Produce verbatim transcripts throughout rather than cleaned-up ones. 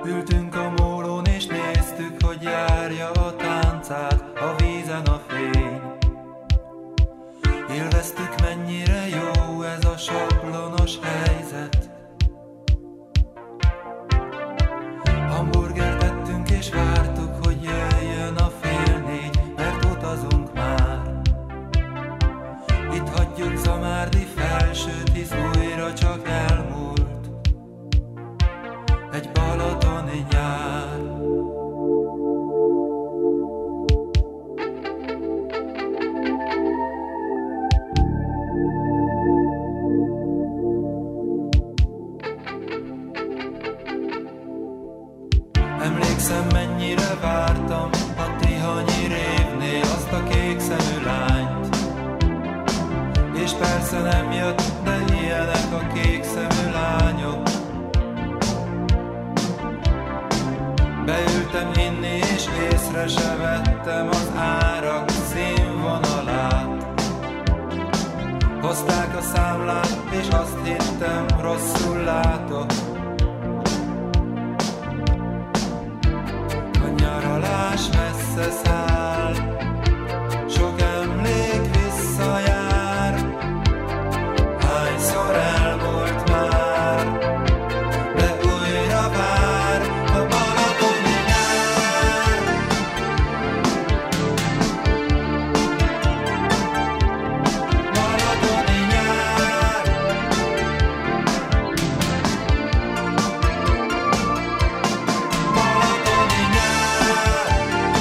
Ültünk a mólón és néztük, hogy járja a táncát, a vízen a fény. Élveztük, mennyire jó ez a sablonos helyzet. Hamburgert ettünk és vártuk, hogy jöjjön a fél négy, mert utazunk már. Itt hagyjuk Zamárdi felsőt, hisz újra csak elmúlt egy balatoni nyár. Emlékszem, mennyire vártam a Tihanyi révnél azt a kék szemű lányt. És persze nem jött, de ilyenek a kék szemű lányok. Beültem inni és észre se vettem az árak színvonalát. Hozták a számlát és azt hittem, rosszul látok. A nyaralás messze száll, sok emlék visszajár. Hányszor elmúlt már, de újra vár a balatoni nyár. Balatoni nyár. Balatoni nyár.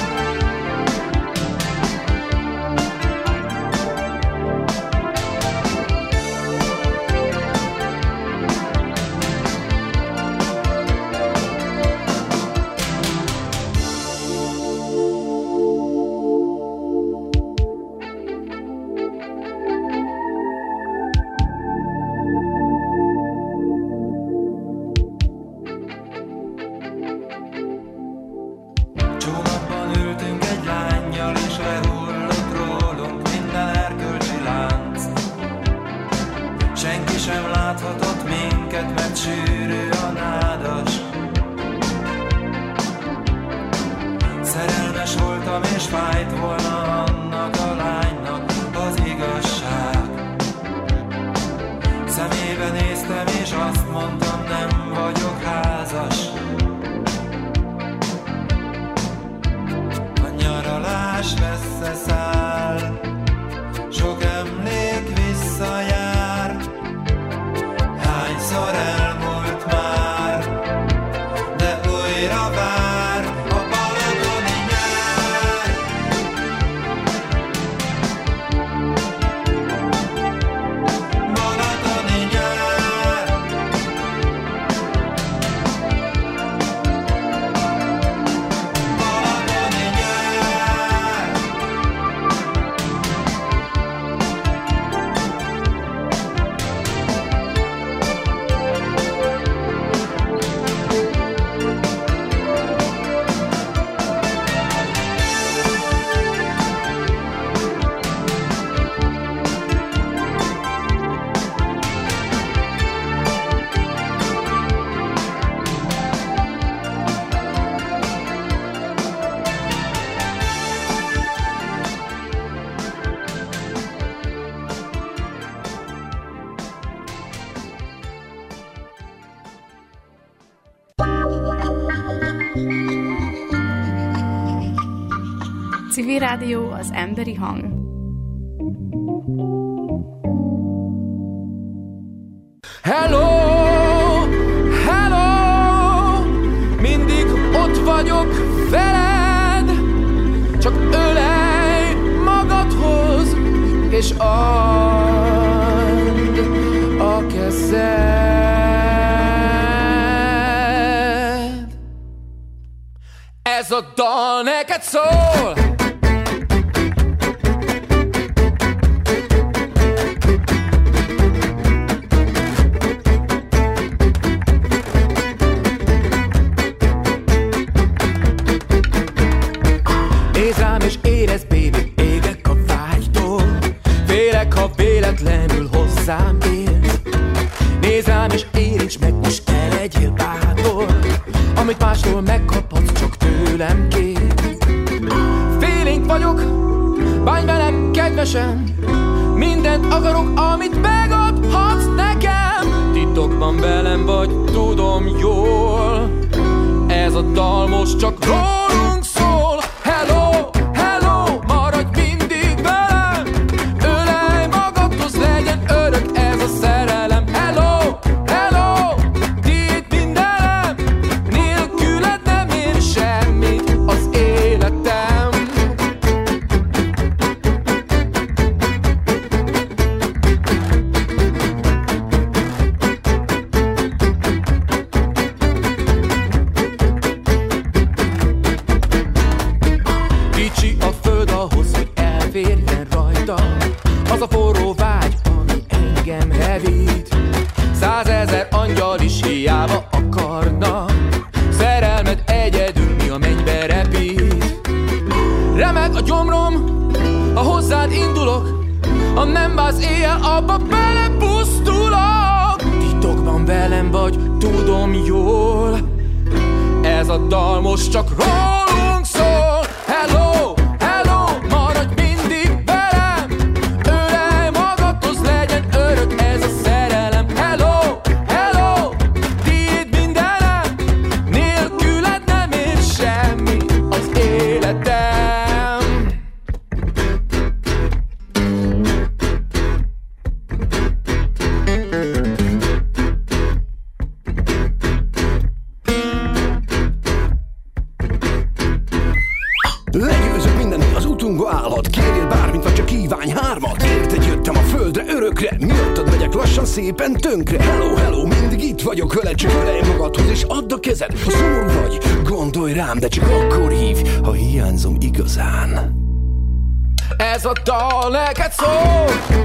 Csónakban ültünk egy lánnyal, és lehullott rólunk minden erkölcsi lánc. Senki sem láthatott minket, mert sűrű a nádas. Szerelmes voltam, és fájt volna annak a lánynak az igazság. Szemébe néztem, és azt mondtam, nem vagyok házas. A nyaralás messze száll, sok emlék visszajár. Hányszor elmúlt már, de újra vár a balatoni nyár. Balatoni nyár. Balatoni nyár. Civil Rádió, az emberi hang. Hello, hello, mindig ott vagyok veled, csak ölelj magadhoz, és add a kezed. Ez a dal neked szól. Nézd rám és érezd, baby, égek a vágytól. Félek, ha véletlenül hozzám érsz. Nézd rám és érints meg, most te legyél bátor. Amit mástól megkaphatsz, csak tőlem kér. Félénk vagyok, bánj velem kedvesen, mindent akarok, amit megadhatsz nekem. Titokban velem vagy, tudom jól, ez a dal most csak rólunk szól. Hello, hello, maradj mindig velem, ölelj magadhoz, legyen örök ez a szerelem. Hello, hello, tiéd mindenem, nélküled nem ér semmit az életem. Kicsi a föld ahhoz, hogy elférjen rajta az a forró vágy, ami engem hevít. Százezer angyal is hiába akarna szerelmet egyedül, mi a mennybe repít. Remeg a gyomrom, ha hozzád indulok, ha nem válsz éjjel, abba belepusztulok. Titokban velem vagy, tudom jól, ez a dal most csak rólunk szól. Hello, hello, maradj mindig velem, ölelj magadhoz, legyen örök ez a szerelem. Hello, hello, tiéd mindenem, nélküled nem ér semmi az életem. Legyőzök mindent, az utunkba állhat. Kérjél bármit, vagy csak kívánj hármat. Érted jöttem a földre örökre, miattad megyek lassan szépen tönkre. Hello, hello, mindig itt vagyok vele, csak ölelj magadhoz és add a kezed. Ha szomorú vagy, gondolj rám, de csak akkor hívj, ha hiányzom igazán. Ez a dal neked szól.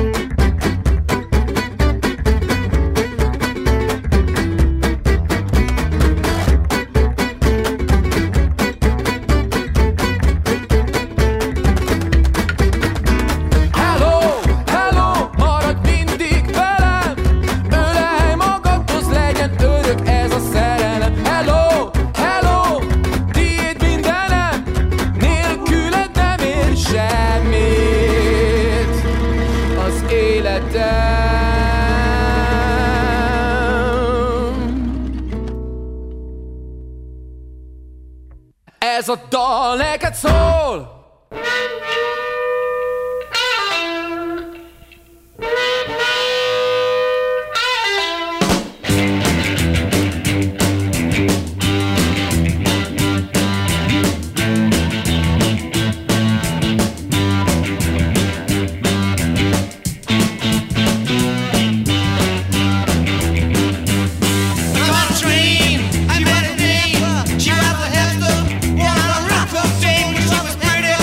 Ez a dal neked szól. She was a hester, one of the rock of fame. She was pretty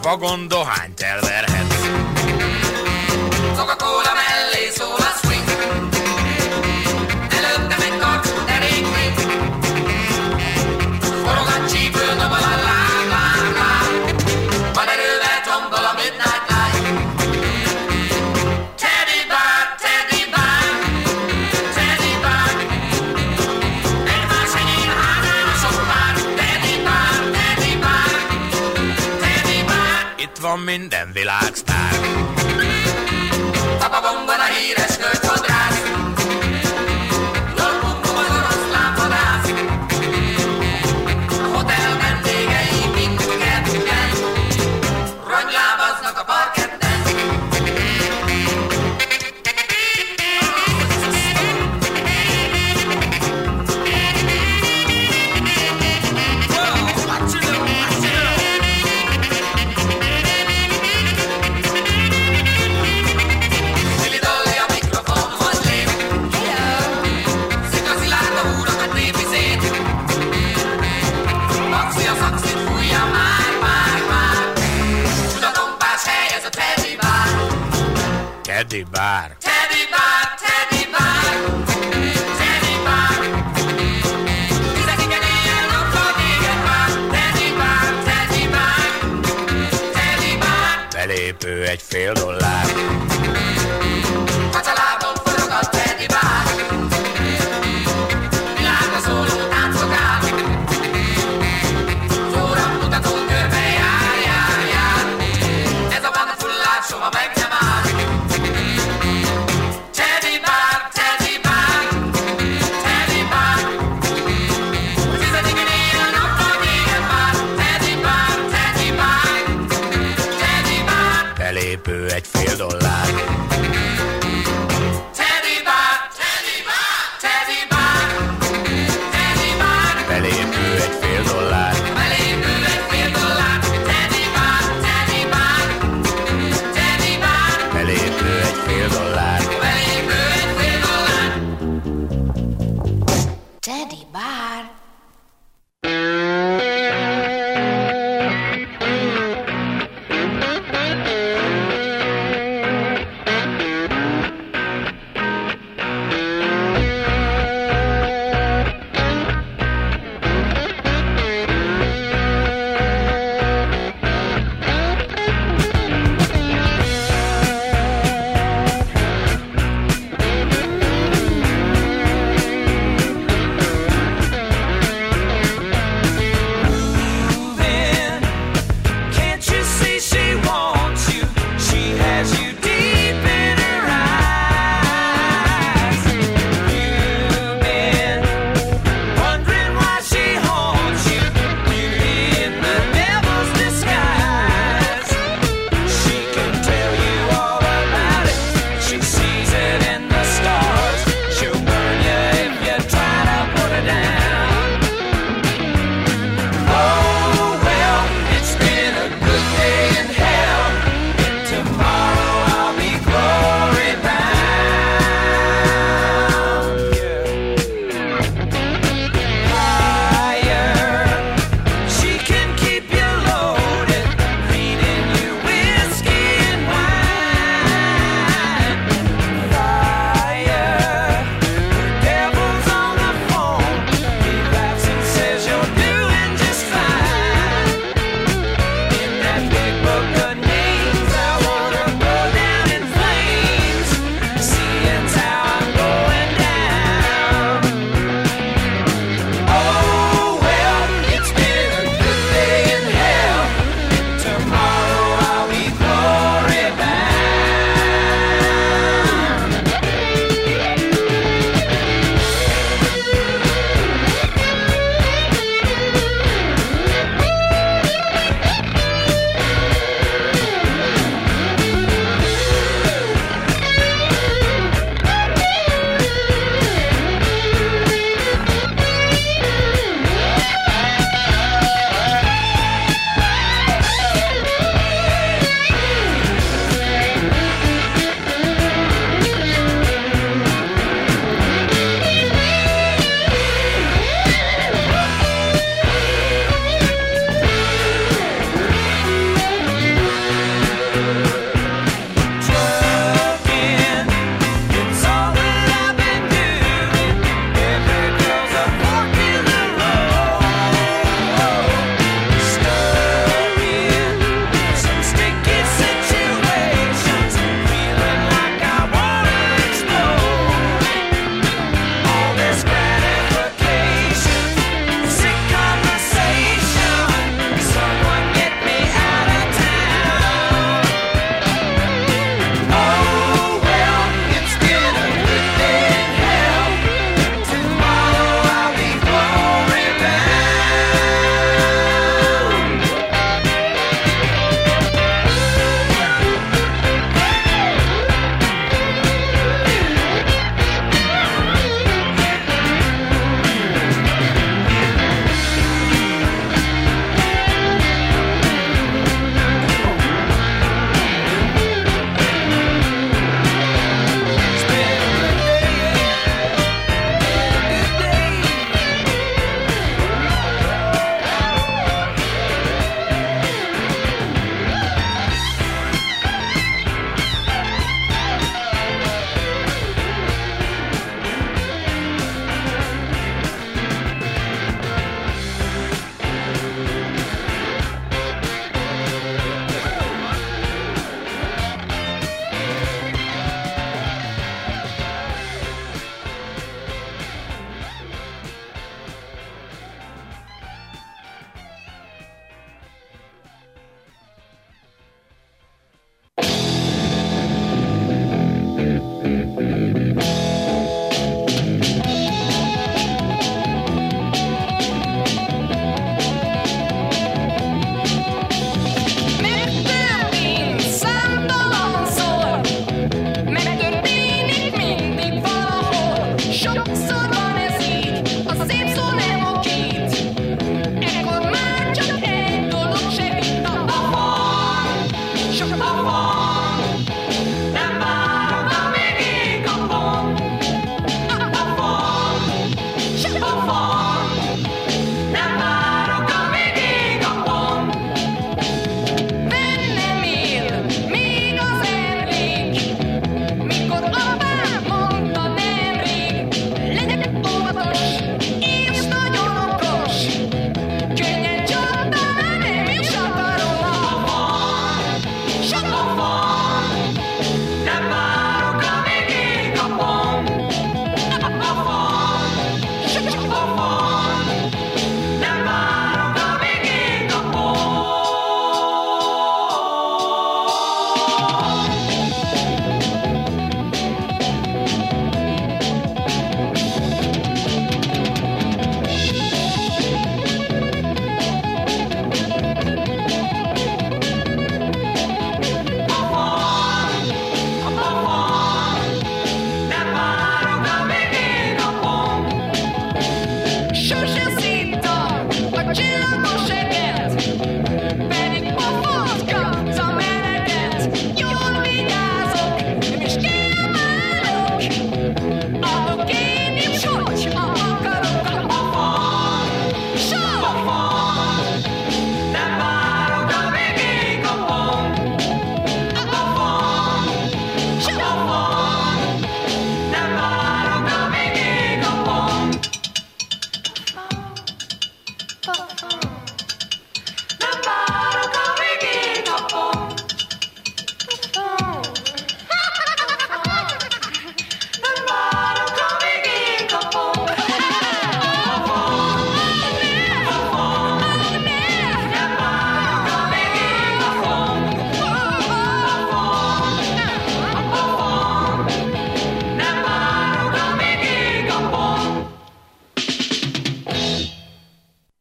vagon dohányt elverhetsz. Coca-Cola mellé szól a swing, előttem egy karcsú derékmény, forog a csípő, dobol a láb, láb, láb, van erővel tombol a midnight light. Teddy bar, Teddy bar, Teddy bar, egymás enyém házán a sok pár. Teddy bar, Teddy bar, Teddy bar, Itt van minden világsztár. Tapabomban a híres nőfodrász, Lorbunkban az orosz lámpadász, a hotel vendégei mindketten rongylábaznak a parketten. Teddy bar. Teddy bar, Teddy bar, Teddy bar, tizediken éjjel nappal téged vár. Teddy bar, Teddy bar, Teddy bar, Belépő egy fél dollár. kacsalábon forog a Teddy bar, világra szóló táncok áll, szóra mutató körbe jár, jár, jár, ez a banda fullás soha meg nem áll. Teddy bar, Teddy bar, Teddy bar, tizediken éjjel nappal téged vár. Teddy bar, Teddy bar, Teddy bar, Belépő egy fél dollár. Teddy bar, Teddy bar, Teddy bar, Teddy bar, Belépő egy fél dollár. belépő egy fél dollár. Teddy bar, Teddy bar, Teddy bar, Belépő egy fél dollár. belépő egy fél dollár. Teddy bar.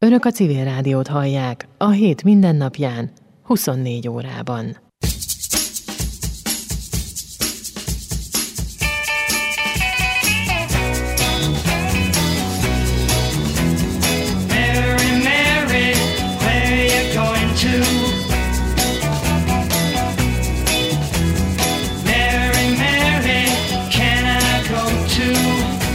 Önök a Civil Rádiót hallják, a hét mindennapján, huszonnégy órában. Mary, Mary, where you going to? Mary, Mary, can I go too?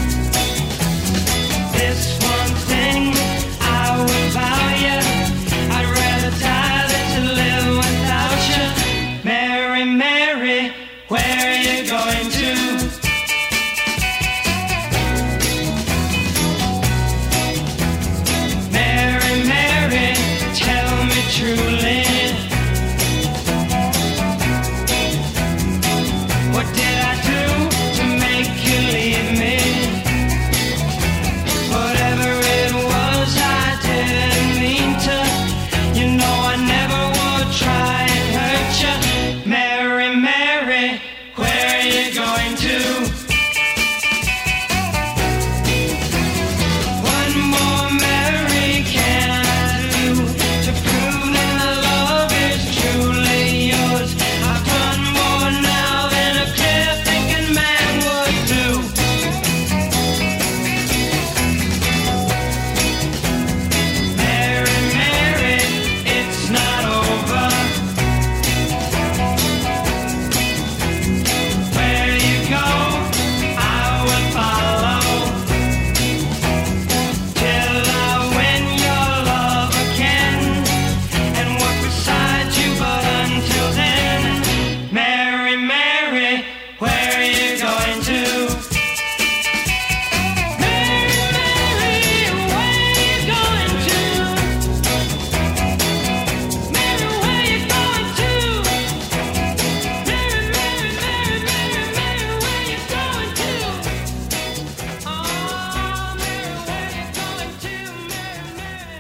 This one thing I will vow you, I'd rather die than to live without you. Mary, Mary, where are you going to? Mary, Mary, tell me truly, what did I do to make you leave me? Whatever it was, I didn't mean to. You know I never would try and hurt you. Mary, Mary, where are you going to? What more, Mary, can I do to prove that my love is truly yours? I've done more now than a clear-thinking man would do. Mary, Mary, it's not over. Where you go, I will follow, till I win your love again and walk beside you. But until then, Mary, Mary, where are you going to? Mary, Mary, where are you going to? Mary, where are you going to? Mary, Mary, Mary, Mary, Mary, where are you going to? Oh, Mary, where are you going to? Mary, Mary,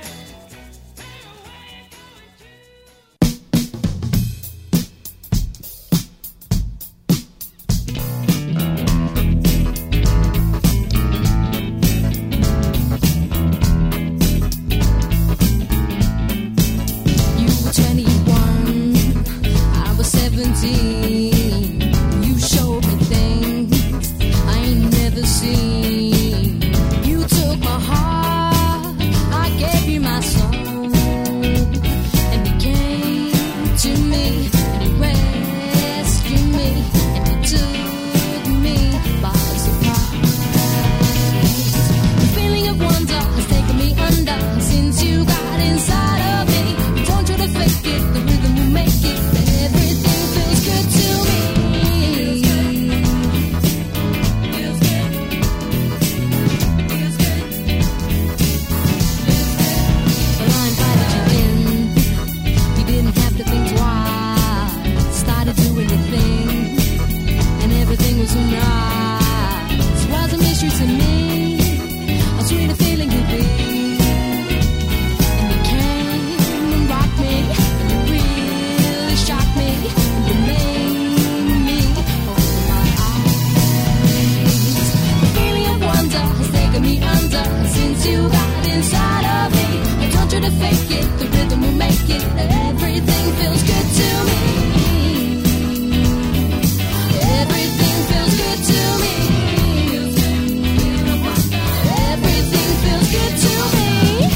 You were twenty-one, I was seventeen. You showed me things I ain't never seen. You took my heart, I gave you my soul, and you came to me and you rescued me and you took me by surprise. The feeling of wonder has taken me under since you got inside of me. Don't try to fake it, the rhythm will make it. Everything feels good to me. Feels good. Feels good. Well, I invited you in. You didn't have to think twice. Started doing your thing, and everything was so nice. Was a mystery to me, how sweet a feeling could be. And you came and rocked me, and you really shocked me, and you made me open my eyes. The feeling of wonder has taken me under since you got inside of me. I don't try to fake it, the rhythm will make it. Everything feels good to me. Everything feels good to me. Everything feels good to me.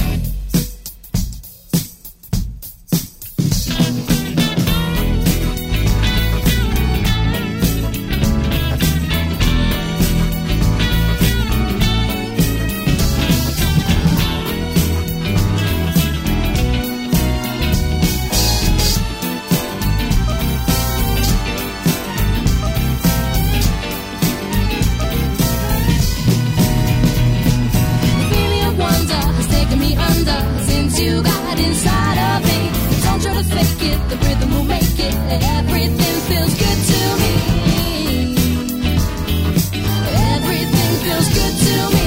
The feeling of wonder has taken me under since you got inside of me. Don't try to fake it, the rhythm will make it. Everything feels good to me. Everything feels good to me.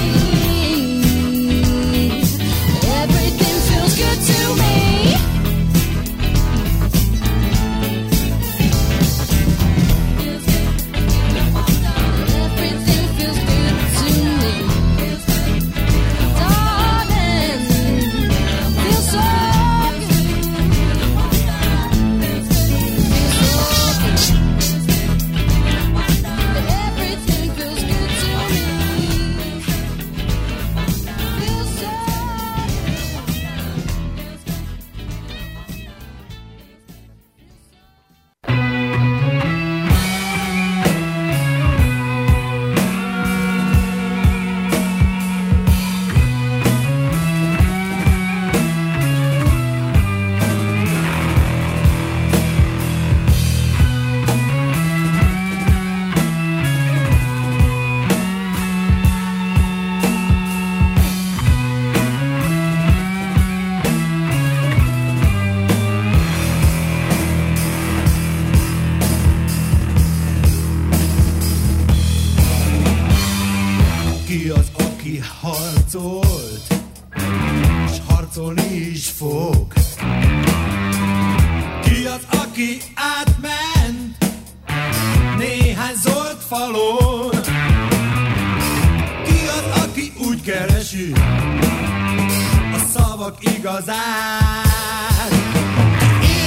Everything feels good to me. Everything feels good to me. Darling, aki átment néhány zolt falon? Ki az, aki úgy keresi a szavak igazán?